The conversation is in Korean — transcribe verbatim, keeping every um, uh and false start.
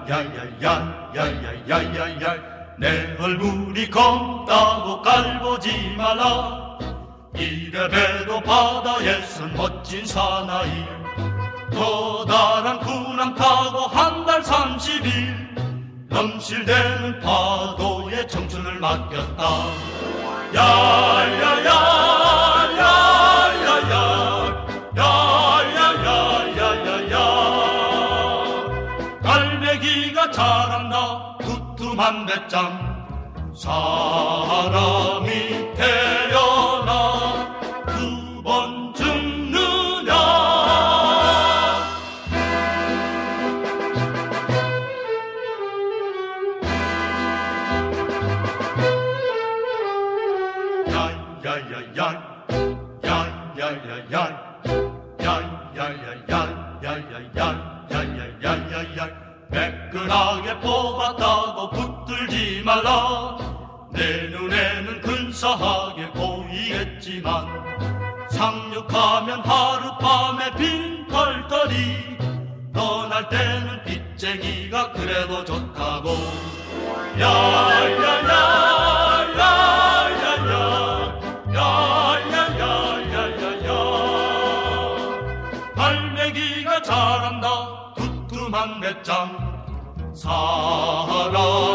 야야야야야야야야야야 내 얼굴이 검다고 깔보지 말라. 이래봬도 바다에선 멋진 사나이 커다란 군함 타고 한 달 삼십 일 넘실대는 파도에 청춘을 맡겼다. 야야야야야야야 야야야야야야 갈매기가 자란다 두툼한 배짱 사람이 태어나 두 번 죽느냐. 야야야야 야야야야 야야야야야야야야야야야 매끈하게 뽑았다고 붙들지 말라. 내 눈에는 근사하게 보이겠지만 상륙하면 하룻밤에 빈털터리 떠날 때는 빚쟁이가 그래도 좋다고. 야야야야야야 야야야야야야 갈매기가 자란다 두툼한 배짱 사람